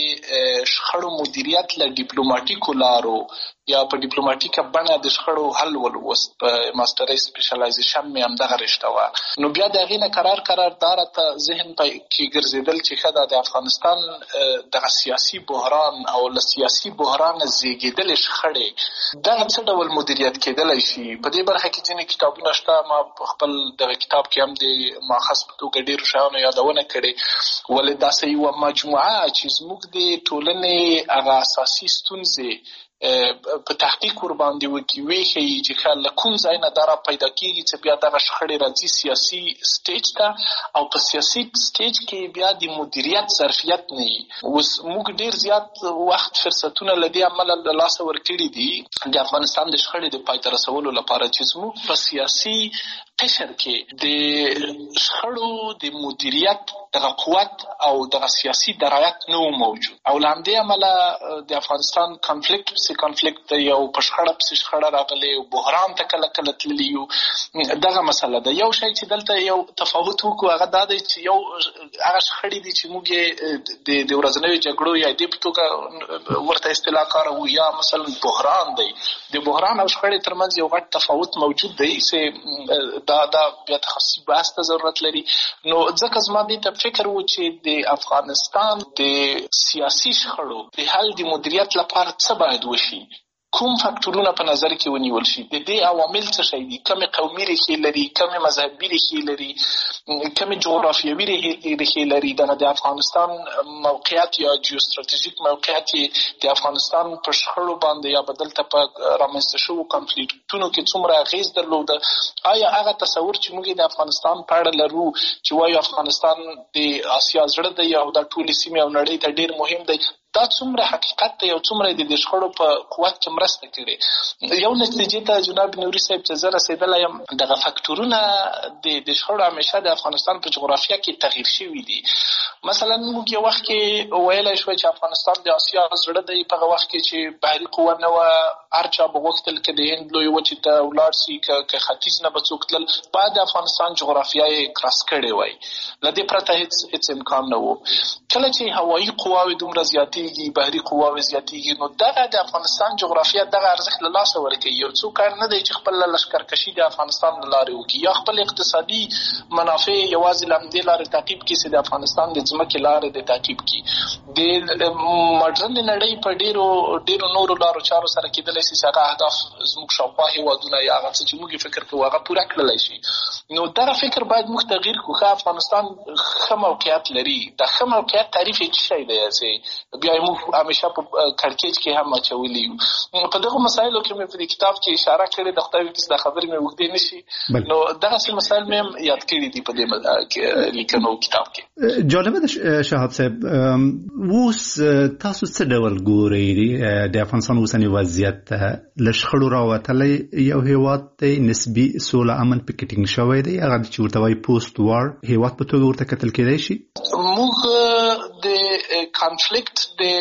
د شخړو مدیریت له ډیپلوماټیکو لارو یا په ډیپلوماټیکه بڼه د شخړو حل ولوست. په ماسترۍ سپیشلایزیشن مې همدغه رشته وه. نو بیا د هغې نه قرار دا راته ذهن کې ګرځېدل چې ښه ده د افغانستان دغه سیاسي بحران او له سیاسي بحرانه زېږېدلې شخړې دغه څه ډول مدیریت کېدلی شي. په دې برخه کې ځینې کتابونه شته، ما په خپل دغه کتاب کې هم د ماخذ په توګه ډېرو شیانو یادونه کړې، ولې داسې یوه مجموعه چې زموږ د ټولنې هغه اساسي ستونزې په تحقیق ور باندې وکړي، وښیي چې له کوم ځای نه دا را پیدا کېږي چې بیا دغه شخړې راځي سیاسي سټیج ته، او په سیاسي سټیج کې بیا د مدیریت ظرفیت نه وي. اوس موږ ډېر زیات وخت فرصتونه له دې امله له لاسه ورکړي دي د افغانستان د شخړې د پای ته رسولو لپاره چې زموږ په سیاسي قشر کې د شخړو د مدیریت دغه قوت او دغه سیاسي درایت نه و موجود. او له همدې امله د افغانستان کانفلیکټ پسې کانفلیکټ دی او په شخړه پسې شخړه راغلی او بحران ته کله کله تللي یو. دغه مسله ده. یو شی چې دلته یو تفاوت وکړو هغه دا دی چې یو هغه شخړې دي چې موږ یې د ورځنیو جګړو یا دې په توګه ورته اصطلاح کاروو، یا مثلا بحران دی. د بحران او شخړې ترمنځ یو غټ تفاوت موجود دی چې دا بیا تخصصي بحث ته ضرورت لري. نو ځکه زما دې ته فکر و چې د افغانستان د سیاسي شخړو د حل د مدیریت لپاره څه باید وشي، کوم فاکتورونه په نظر کې ونیول شي، د دې عوامل څه شي دي، کومې قومي ریښې لري، کومې مذهبي ریښې لري، کومې جغرافیوي ریښې لري. دغه د افغانستان موقعیت یا جیوستراتیژیک موقعیت د افغانستان په شخړو باندې یا بدلته په رامنځته شوو کنفلیکټونو کې څومره اغېز درلوده. آیا هغه تصور چې موږ د افغانستان په اړه لرو چې وایو افغانستان د اسیا زړه دی او دا ټولې سیمې او نړۍ ته ډېر مهم دی، دا څومره حقیقت دی او څومره د شخړو په قوت کې مرسته کړې. یو نتیجې ته جناب نوري صاحب چې زه رسېدلی یم، دغه فکټورونه د شخړو همیشه د افغانستان په جغرافیه کې تغییر شوي دي. مثلا موږ یو وخت کې ویلی شوی چې افغانستان د اسیا زړه دی، په هغه وخت کې چې بحري قوه نه وه، هر چا به غوښتل که د هند لویې وچې ته ولاړ سي، که ختیځ نه به څوک تلل، باید د افغانستان جغرافیه یې کراس کړې وای. له دې پرته هېڅ امکان نه و. کله چې هوایي قواوې دومره زیاتېږي، بحري قواوې زیاتېږي، نو دغه د افغانستان جغرافیه دغه ارزښت له لاسه ورکوي. یو څوک کار نه دی چې خپل لښکرکشي د افغانستان له لارې وکړي یا خپل اقتصادي منافع یوازې له همدې لارې تعقیب کړي چې د افغانستان د ځمکې لارې د تعقیب کړي. د مډرن نړۍ په ډېرو نورو لارو چارو سره کېدلی شي چې هغه اهداف زموږ شاوخوا هېوادونه یا هغه څه چې موږ فکر کوو هغه پوره کړلی شي. نو دغه فکر باید موږ تغییر کړو. ښه افغانستان ښه موقعیت لري. د ښه موقعیت تعریف یې څه شی دی چې بیا یې موږ همیشه په کړکېچ کې هم اچولي یو. په دغو مسایلو کې مې په دې کتاب کې اشاره کړې، د خدای وکړي چې دا خبرې مې اوږدې نه شي، نو دغسې مسایل مې هم یاد کړي دي په دې لیکنو کتاب کې. جالبه ده شهاب صاحب، اوس تاسو څه ډول ګورئ د افغانستان اوسنی وضعیت؟ له شخړو راوتلی یو هېواد دی، نسبي سوله امن پکې ټینګ شوی دی، هغه چې ورته وایي پوسټ وار هېواد په توګه ورته کتل کېدای شي. موږ د کانفلیکټ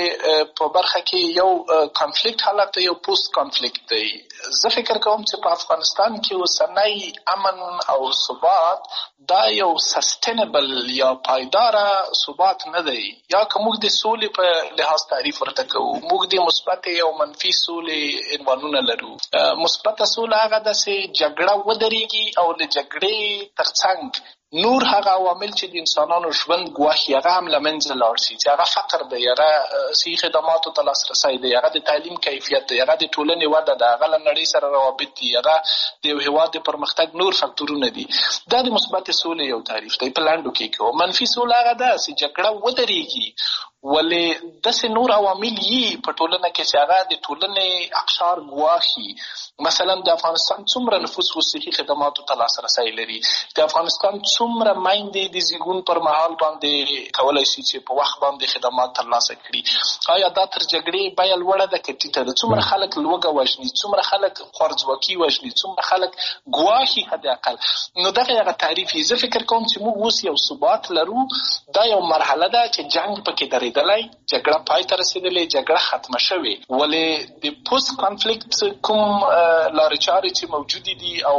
په برخه کې یو کانفلیکټ حالت دی، یو پوسټ کانفلیکټ دی. زه فکر کوم چې په افغانستان کې اوسنی امن او ثبات دا یو سسټینبل یا پایداره ثبات نه دی. یا که موږ د سولې په لحاظ تعریف ورته کوو، موږ د مثبتې او منفي سولې عنوانونه لرو. مثبته سوله هغه ده چې جګړه ودرېږي او د جګړې ترڅنګ نور هغه عوامل چې د انسانانو ژوند ګواښي هغه هم له منځه لاړ شي، چې هغه فقر دی، هغه صحي خدماتو ته لاسرسی دی، هغه د تعلیم کیفیت دی، هغه د ټولنې وده ده، هغه له نړۍ سره روابط دي، هغه د یو هېواد د پرمختګ نور فکټورونه دي. دا د مثبتې سولې یو تعریف دی په لنډو کې کوو. منفي سوله هغه ده چې جګړه ودرېږي ولې داسې نور عوامل یي په ټولنه کې چې هغه د ټولنې اقشار ګواښي. مثلا د افغانستان څومره نفوس صحي خدماتو ته لاسرسی لري، د افغانستان څومره میندې د زیږون پر مهال باندې کولی شي چې په وخت باندې خدمات ترلاسه کړي. آیا دا تر جګړې بیه لوړه ده که ټیټه ده؟ څومره خلک لوږه وژني، څومره خلک خوارځواکي وژني، څومره خلک ګواښي حد اقل. نو دغه هغه تعریف یې. زه فکر کوم چې موږ اوس یو ثبات لرو. دا یو مرحله ده چې جنګ پکې درېدلی، جګړه پای ته رسېدلې، جګړه ختمه شوې. ولې د پوسټ کانفلیکټ کوم لارې چارې چې موجودې دي او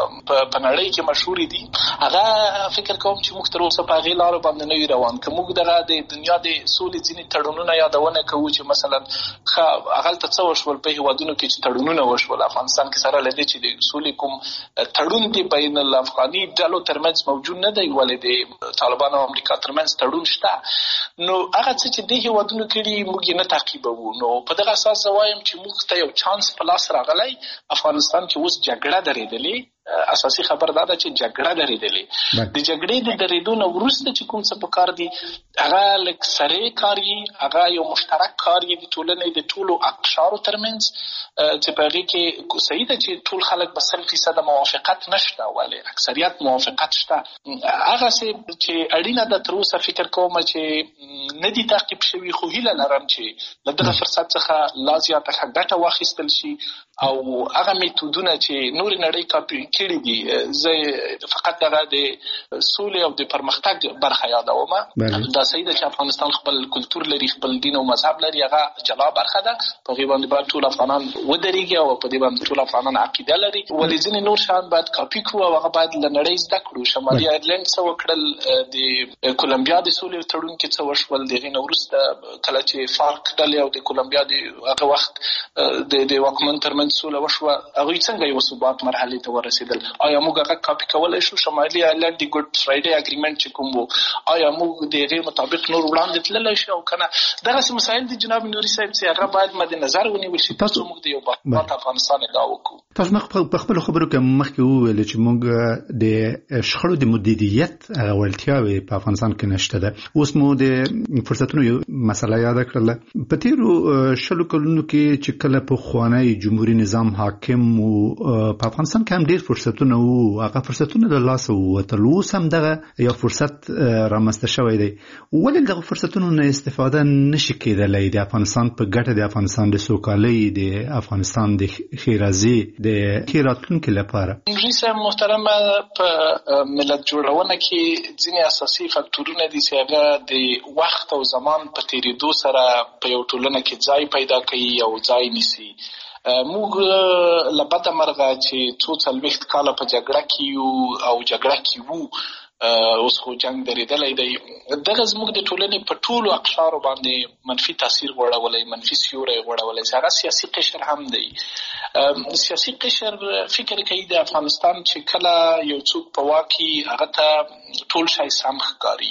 په نړۍ کې مشهورې دي، هغه فکر کوم چې موږ تر اوسه په هغې لارو باندې نه یو روان. که موږ دغه د دنیا د سولې ځینې تړونونه یادونه کوو چې مثلا هغلته څه وشول په هېوادونو کې چې تړونونه وشول، افغانستان کې سره له دې چې د سولې کوم تړون دی بین الافغاني ډلو ترمنځ موجود نه دی، ولې د طالبانو او امریکا ترمنځ تړون شته. نو هغه څه چې دې هېوادونو کړي موږ یې نه تعقیبوو. نو په دغه اساس زه وایم چې موږ ته یو چانس په لاس راغلی. افغانستان کې اوس جګړه درېدلې، اساسي خبر دا ده چې جګړه درېدلې. د جګړې د درېدو نه وروسته چې کوم څه پکار دي هغه لږ سرې کار یي، هغه یو مشترک کار یي د ټولنې د ټولو اقشارو ترمنځ، چې په هغې کې صحیح ده چې ټول خلک به 100% موافقت نشته، ولې اکثریت موافقت شته. هغسې چې اړینه ده تر اوسه فکر کوم چې نه دي تعقیب شوي، خو هیله لرم چې له دغه فرصت څخه لا زیاته ښه ګټه واخیستل شي او هغه میتودونه چې نورې نړۍ کاپي کړي دي. زه فقط دغه د سولې او د پرمختګ برخه یادوم. دا صحیح ده چې افغانستان خپل کلتور لري، خپل دین او مذهب لري، هغه جلا برخه ده. په هغې باندې باید ټول افغانان ودرېږي او په دې باندې ټول افغانان عقیده لري. ولې ځینې نور شیان باید کاپي کړو او هغه باید له نړۍ زده کړو. شمالي آیرلینډ څه وکړل، د کولمبیا د سولې تړون کې څه وشول، د هغې نه وروسته کله چې فارک ډلې او د کولمبیا د هغه وخت د واکمن ترمنځ سوله وشوه، هغوی څنګه یو ثبات مرحلې ته ورسېدل؟ آیا موږ هغه کاپي کولی شو؟ شمالي آیرلینډ د ګډ فرایډې اګریمنټ چې کوم و، آیا موږ د هغې مطابق نور وړاندې تللی شو او که نه؟ دغسې مسایل دي جناب نوري صاحب چې هغه باید مد نظر ونیول شي ترڅو موږ د یو باثبات افغانستان ادعا وکړو. تاسو په خپلو خبرو کې مخکې وویل چې موږ د شخړو د مدیریت هغه وړتیاوې په افغانستان کې نشته ده. اوس مو د فرصتونو یو مسله یاده کړله. په تېرو 20 کلونو کې چې کله پخوانی جمهوري نظام حاکم او په افغانستان کې هم ډېر فرصتونه وو، هغه فرصتونه د لاسه ووتل. اوس هم دغه یو فرصت رامنځته شوی دی. ولې دغه فرصتونو نه استفاده نشي کېدلی د افغانستان په ګټه، د افغانستان د سوکالۍ، د افغانستان د ښېرازۍ، د ښې راتلونکي لپاره؟ رئیس محترم، په ملت جوړونه کې ځینې اساسي فکټورونه دي چې هغه د وخت او زمان په تېرېدو سره په یو ټولنه کې ځای پیدا کوي او ځای نیسي. موږ له بده مرغه چې څو څلوېښت کاله په جګړه کې یو او جګړه کې وو، اوس خو جنګ درېدلی دی. دغه زموږ د ټولنې په ټولو اقشارو باندې منفي تاثیر غوړولی، منفي سیوری غوړولی، چې هغه سیاسي قشر هم دی. سیاسي قشر فکر کوي د افغانستان چې کله یو څوک په واک کې هغه ته ټول شی سم ښکاري.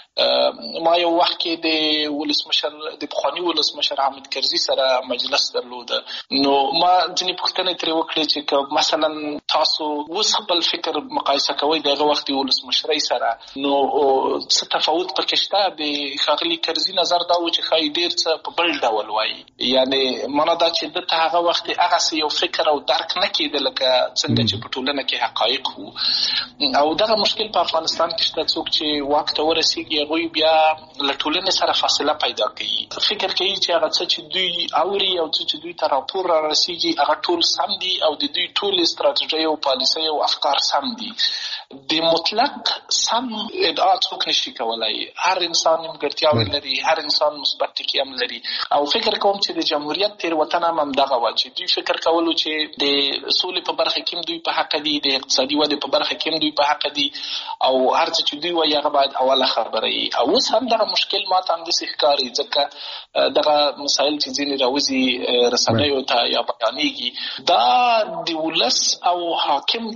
ما یو وخت کې د ولسمشر، د پخواني ولسمشر حامد کرزي سره مجلس درلوده، نو ما ځینې پوښتنې ترې وکړې چې که مثلا تاسو اوس خپل فکر مقایسه کوئ د هغه وخت د ولسمشرۍ سره، نو څه تفاوت پکې شته؟ د ښاغلي کرزي نظر دا و چې ښایي ډېر څه په بل ډول وایي، یعنې معنا دا چې ده ته هغه وخت هغسې یو فکر او درک نه کېده لکه څنګه چې په ټولنه کې حقایق وو. او دغه مشکل په افغانستان کې شته. څوک چې واک ته ورسېږي هغوی بیا له ټولنې سره فاصله پیدا کوي، فکر کوي چې هغه څه چې دوی اوري او څه چې دوی ته راپور را رسېږي هغه ټول سم دي او د دوی ټولې ستراتیژۍ او پالیسۍ او افکار سم دي. د مطلق سم ادعا څوک نشي کولی. هر انسان نیمګړتیاوې لري، هر انسان مثبت ټکي هم لري. او فکر کوم چې د جمهوریت تېروتنه هم همدغه وه چې دوی فکر کولو چې د سولې په برخه کې هم دوی په حقه دي، د اقتصادي ودې په برخه کې هم دوی په حقه دي، او هر څه چې دوی وایي هغه باید اوله خبره وي. او اوس هم دغه مشکل ما ته همداسې ښکاري، ځکه دغه مسایل چې ځینې راوځي رسنیو ته یا بیانېږي، دا د ولس او حاکم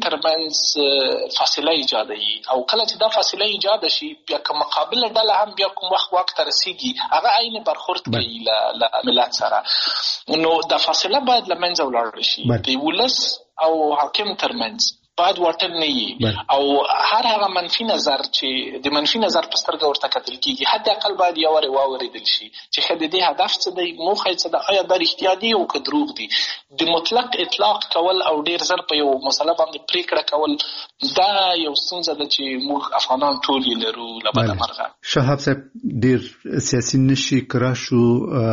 ترمنځ فاصله ایجادوي. او کله چې دا فاصله ایجاده شي، بیا که مقابله ډله هم بیا کوم وخت واک ته رسېږي هغه عین برخورد کوي له ملت سره، نو دا فاصله باید له منځه ولاړه شي. د ولس او حاکم ترمنځ باید واټن نه وي، او هر هغه منفي نظر چې د منفي نظر په سترګه ورته کتل کېږي حداقل باید یو وارې واورېدل شي چې ښه د دې هدف څه دی، موخه یې څه ده، آیا دا رښتیا دي او که دروغ دي. د مطلق اطلاق کول او ډېر زر په یو مسله باندې پرېکړه کول دا یو ستونزه ده چې موږ افغانان ټول یې لرو له بده مرغه. شهاب صاحب ډېر سیاسي نشي کرا شو.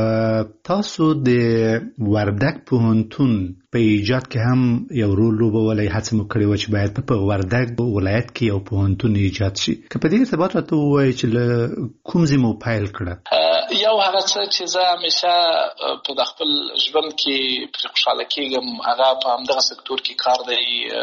تاسو د وردګ پوهنتون په ایجاد کې هم یو رول لوبولی، هڅه مو کړې وه چې باید په وردګ ولایت کې یو پوهنتون ایجاد شي. که په دې ارتباط راته ووایئ چې له کوم ځای مو پیل کړه؟ یو هغه څه چې زه همیشه په د خپل ژوند کې پرې خوشحاله کېږم هغه په همدغه سکتور کې کار دی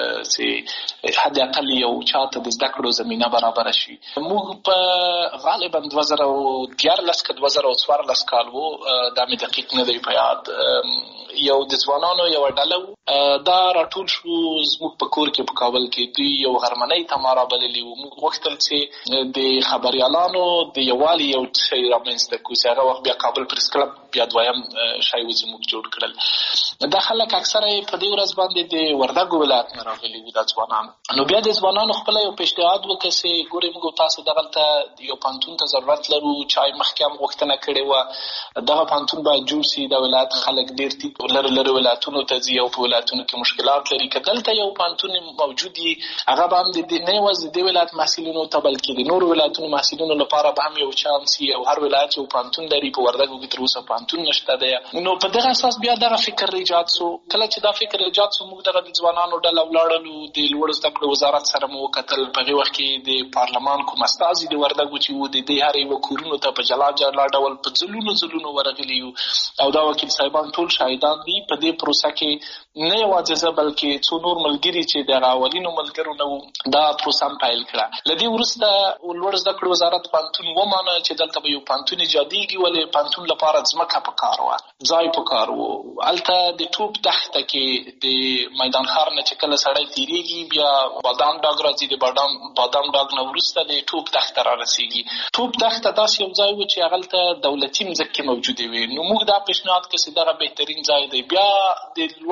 چې حداقل یو چاته د زده کړو زمینه برابره شي. موږ په غالبا 2013 که 2014 کال و، دا مې دقیق نه دی په یاد، یو د ځوانانو یو ډله دا راټول شو زموږ په کور کې په کابل کې. دوی یو غرمنۍ ته ما رابللي وو. موږ غوښتل چې د خبریالانو د یووالي یو شی رامنځته کړو چې هغه وخت بیا کابل پریس کلب بیا دویم شی و چې موږ جوړ کړل. دا خلک اکثره په دې ورځ باندې د وردګ ولایت نه راغلي وو دا ځوانان. نو بیا د ځوانانو خپله یو پیشنهاد وکړ چې ګورئ موږ تاسو دغلته یو پوهنتون ته ضرورت لرو، چا یې مخکې هم غوښتنه کړې وه دغه پوهنتون باید جوړ سي. د ولایت خلک ډېر دي، لرې ولایتونو ته ځي او په ولایتونو کې مشکلات لري. که دلته یو پوهنتون موجود وي هغه به هم نه یوازې د ولایت محصلینو ته بلکې د نورو ولایتونو محصلینو لپاره به هم یو چانس وي، او هر ولایت یو پوهنتون لري. په وردګو کې تر اوسه پوهنتون نشته دی. نو په دغه اساس بیا دغه فکر ایجاد سو. کله چې دا فکر ایجاد سو موږ دغه د ځوانانو ډله ولاړلو، د لوړو زده کړو وزارت سره مو وکتل. په هغې وخت کې د پارلمان کوم استازي د وردګو چې وو د دې هر یوه کورونو ته په جلا جلا ډول په ځلونو ورغلي یو، او دا وکیل صاحبان ټول شاهدان دي. په دې پروسه کې نه یوازې زه بلکې څو نور ملګري چې د هغه اولینو ملګرو نه وو دا پروسه هم پیل کړه. له دې وروسته لوړ زده کړو وزارت پوهنتون ومانه چې دلته به یو پوهنتون ایجادېږي، ولې پوهنتون لپاره ځمکه پکار وه، ځای پکار و. هلته د توپ دښته کې د میدان ښار نه چې کله سړی تېرېږي بیا بادام ډاګ راځي، د بادام ډاګ نه وروسته د توپ دښته را رسېږي. توپ دښته داسې یو ځای و چې هغلته دولتي مځکې موجودې وې. نو موږ دا پیشنهاد کړ چې دغه بهترین ځای دی. بیا د لوړو زده کړو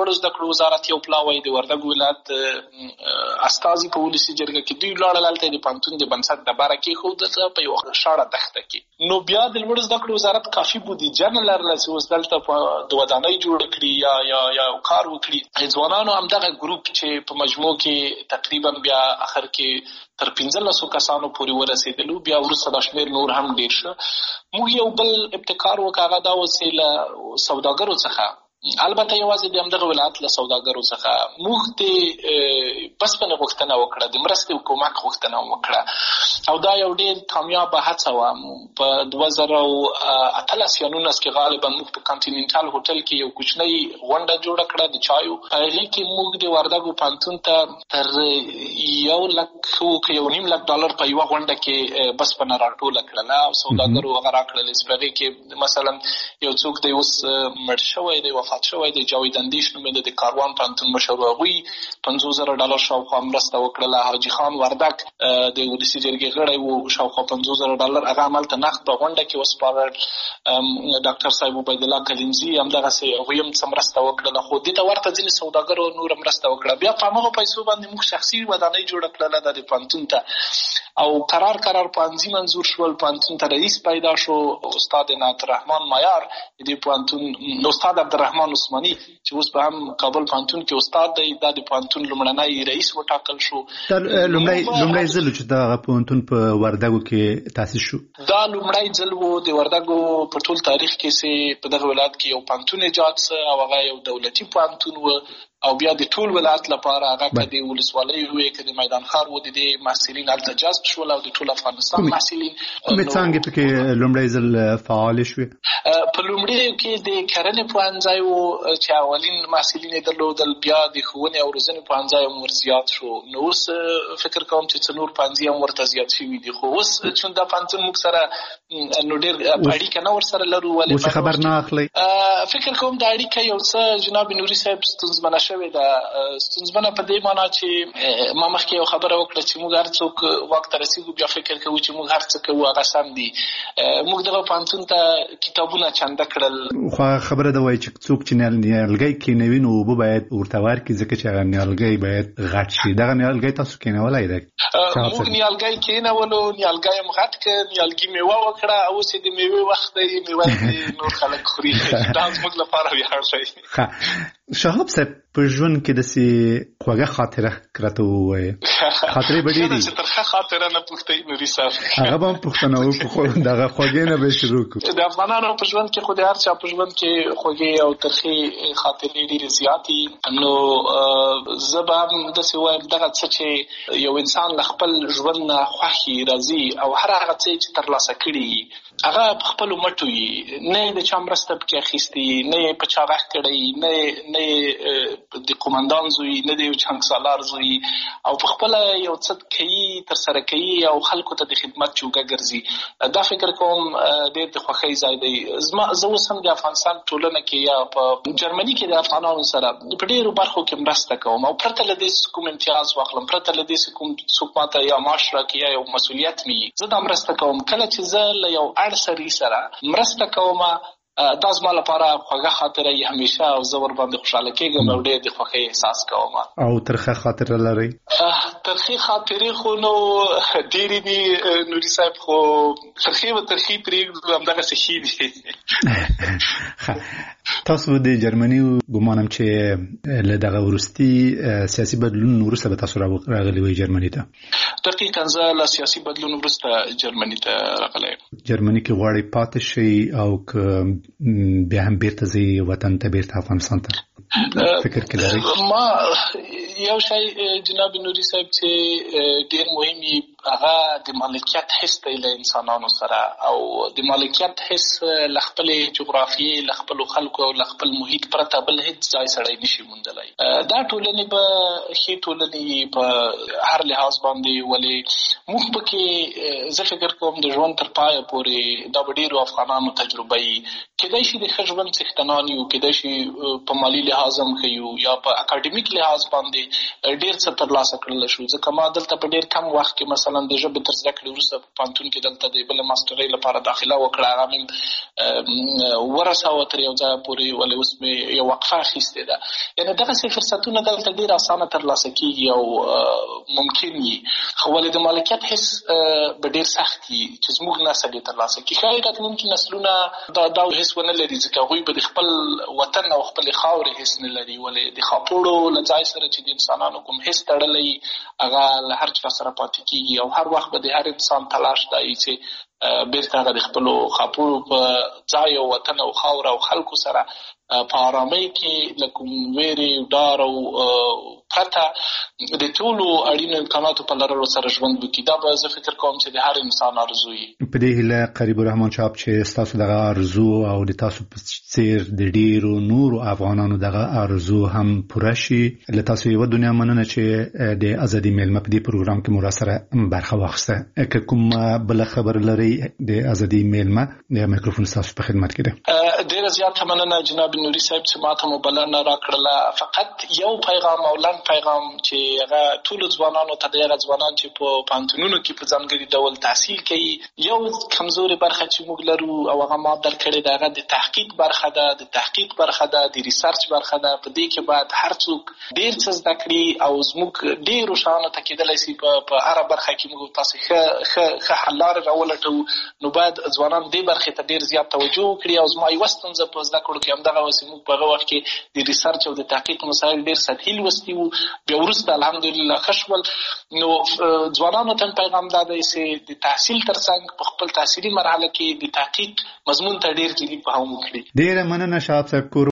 کړو وزارت یو پلاوی د وردګ ولایت استازي په ولسي جرګه کې دوی لاړل هلته د پوهنتون د بنسټ ډبره کېښودله په یوه شاړه دښته کې. نو بیا د لوړو زده کړو وزارت کافي بودیجه نه لرله چې اوس دلته د ودانۍ جوړه کړي یا کار وکړي. ځوانانو همدغه ګروپ چې په مجموع کې تقریبا بیا اخر کې تر 1500 کسانو پورې ورسېدلو، بیا وروسته دا شمېر نور هم ډېر شه. موږ یو بل ابتکار وکړ، هغه دا و چې له سوداګرو څخه، البته یوازې د همدغه ولایت له سوداګرو څخه موږ د بسپنې غوښتنه وکړه، د مرستې او کومک غوښتنه وکړه، او دا یو ډېر کامیابه هڅه وه. په 2018 یا 19 کې غالبا موږ په کانټیننټال هوټل کې یو کوچنۍ غونډه جوړه کړه د چایو. په هغې کې موږ د وردګو پوهنتون ته تر $1.5 په یوه غونډه کې بسپنه راټوله کړله او سوداګرو هغه راکړلې چې په هغې کې مثلا یو څوک دی اوس مړ شوی دی، وفات شوی دی، جاوید اندیش نومېده، د کاروان پوهنتون مشر، هغوی $50,000 شاوخوا مرسته وکړله. حاجي خان وردګ د ولسي جرګې غړی و، شاوخوا $50,000 هغه همالته نقد په غونډه کې وسپارل. ډاکټر صاحب عبیدالله کلینزي همدغسې هغوی هم څه مرسته وکړله، خو دې ته ورته ځینې سوداګرو نوره مرسته وکړه. بیا په همغو پیسو باندې موږ شخصي ودانۍ جوړه کړله د پوهنتون ته، او قرار پوهنځي منظور شول. پوهنتون ته رئیس پیدا شو، استاد عنایت الرحمن مایار، د پوهنتون استاد عبدالرحمن عثماني چې اوس په هم کابل پوهنتون کې استاد دی، دا د پوهنتون لومړنی رئیس وټاکل شو. لومړی ځل چې دغه پوهنتون په وردګو کې تاسیس شو، دا لومړی ځل و د وردګو په ټول تاریخ کې چې په دغه ولایت کې یو پوهنتون ایجاد سه، او هغه یو دولتي پوهنتون و، او بیا د ټول ولایت لپاره هغه که د ولسوالۍ وي که د میدان ښار و، د دې محصلین هلته جذب شول او د ټول افغانستان محصلین. کومې څانګې پکې لومړی ځل فعالې شوې؟ په لومړیو کې د کرنې پوهنځی و چې اولین محصلین یې درلودل، بیا د ښوونې او روزنې پوهنځی هم ورزیات شو. نو اوس فکر کوم چې څه نور پوهنځي هم ورته زیات شوي دي، خو اوس چون دا پوهنتون موږ سره نو ډېر اړیکه نه ورسره لرو. اوس خبر نه اخلئ؟ فکر کوم دا اړیکه یو څه جناب نوري صاحب ستونزمنه شوې ده. ستونزمنه په دې معنا چې ما مخکې یو خبره وکړه چې موږ هر څوک واک ته رسېږو بیا فکر کوو چې موږ هر څه کوو هغه سم دي. موږ دغه پوهنتون ته کتابونه چنده کړل. خو خبره ده وایي چې څوک چې نیالګی کېنوي نو اوبه باید ورته ورکړي، ځکه چې هغه نیالګی باید غټ شي. دغه نیالګی تاسو کېنولی دی؟ موږ نیالګی کېنولو، نیالګی هم غټ کړ، نیالګي میوه وکړه، اوس یې د میوې وخت دی، میوه نور خلک خوري. دا زموږ لپاره ویاړ دی. شهاب صاحب په ژوند کې داسې خوږه خاطره راته ووایه. خاطرې به ډېرې چې ترخه خاطره نه پوښتئ نوري صاحب، هغه به هم پوښتنه وکړو، خو دغه خوږې نه به شروع کړو. د افغانانو په ژوند کې خو د هر چا په ژوند کې خوږې او ترخې خاطرې ډېرې زیاتې. نو زه به هم داسې وایم دغه څه چې یو انسان له خپل ژوند نه خوښي راځي او هر هغه څه چې ترلاسه کړي هغه په خپلو مټو وي، نه یې د چا مرسته پکې اخیستې، نه یې په چا غږ کړی، نه یې د قومندان زوی، نه د یو جنګسالار زوی، او په خپله یو څه کوي، ترسره کوي او خلکو ته د خدمت جوګه ګرځي. دا فکر کوم ډېر د خوښۍ ځای دی. زه اوس هم د افغانستان ټولنه کې یا په جرمني کې د افغانانو سره په ډېرو برخو کې مرسته کوم، او پرته له دې کوم امتیاز واخلم، پرته له دې کوم څوک ماته یا معاش راکړي یا یو مسؤلیت مي، زه دا مرسته کوم. کله چې زه له یو اړ سړي سره مرسته کوم، دا زما لپاره خوږه خاطره یې همیشه، او زه ورباندې خوشحاله کېږم او ډېر د خوښۍ احساس کوم. او ترخه خاطره لرئ؟ ترخې خاطرې خو نو ډېرې دي نوري صاحب، خو ترخې و ترخې پرېږدو، همدغسې ښې دي. تاسو د جرمني ګمانم چې له دغه وروستي سیاسي بدلون وروسته به تاسو راغلي وئ جرمني ته؟ دقیقاً زه له سیاسي بدلون وروسته جرمني ته راغلی یم. جرمني کې غواړئ پاتې شئ او که بیا هم بیرته ځئ وطن ته، بیرته افغانستان ته فکر کې لرئ؟ ما یو شی جناب نوري صاحب چې ډېر مهم هغه د مالکیت حس دی له انسانانو سره، او د مالکیت حس له خپلې جغرافیې، له خپلو خلکو او له خپل محیط پرته بل هېڅ ځای سړی نشي موندلی. دا ټولنې به ښې ټولنې په هر لحاظ باندې، ولې موږ پکې زه فکر کوم د ژوند تر پایه پورې دا به ډېرو افغانانو تجربه وي. کیدای شي د ښه ژوند څښتنان یو، کیدای شي په مالي لحاظ هم ښه یو، یا په اکاډمیک لحاظ باندې ډېر څه ترلاسه کړلی شو. ځکه ما دلته په ډېر کم وخت کې مثلا مثلا د ژبې تر زده کړې وروسته په پوهنتون کې دلته د بلې ماسټرۍ لپاره داخله وکړه، هغه مې ورسوه تر یو ځایه پورې، ولې اوس مې یو وقفه اخیستې ده. یعنې دغسې فرصتونه دلته ډېر اسانه ترلاسه کېږي او ممکن وي، خو ولې د مالکیت حس به ډېر سخت وي چې زموږ نسل یې ترلاسه کړي. ښایي راتلونکي نسلونه دا حس ونه لري، ځکه هغوی به د خپل وطن او خپلې خاورې حس نه لري. ولې د خاپوړو له ځای سره چې د انسانانو کوم حس تړلی هغه له هر چا سره پاتې کېږي، او هر وخت به د هر انسان تلاش دا وي چې بېرته هغه د خپلو خاپوړو په ځای او وطن او خاوره او خلکو سره په آرامۍ کې له کوم ویرې ډار او پرته د ټولو اړینو امکاناتو په لرلو سره ژوند وکړي. دا به زه فکر کوم چې د هر انسان ارزو وي. په دې هیله قریب الرحمن صاحب چې ستاسو دغه ارزو او د تاسو په څیر د ډیرو نورو افغانانو دغه ارزو هم پوره شي. له تاسو یو دنیا مننه چې د ازادي میلمه په دې پروګرام کې مو سره برخه واخیسته. که کوم بل خبر لري د ازادي میلمه، د میکروفون تاسو په خدمت کې ده. ډیره زیاته مننه جناب نوري صاحب چې ماته مو بلنه راکړله. فقط یو پیغام او لنډ پیغام چې هغه ټولو ځوانانو ته دی، هغه ځوانان چې په پوهنتونونو کې په ځانګړي ډول تحصیل کوي، یو کمزوري برخه چې موږ لرو او هغه ما درک کړې ده، هغه د تحقیق برخه ده، د تحقیق برخه ده، د ریسرچ برخه ده. په دې کې باید هر څوک ډېر څه زده کړي او زموږ ډېرو شیانو ته کېدلی شي په هره برخه کې موږ تاسې ښه حل لارې راولټوو. نو باید ځوانان دې برخې ته ډېر زیات توجه وکړي. او زما یوه ستونزه په زده کړو کې همدغه وه چې موږ په هغه وخت کې د ریسرچ او د تحقیق مسایل ډېر سطحي لوستي وو، بیا وروسته الحمدلله ښه شول. نو ځوانانو ته پیغام دا دی چې د تحصیل تر څنګ په خپل تحصیلي مرحله کې د تحقیق مضمون ته ډېر جدي پام وکړي. ډېره مننه شهاب صاحب.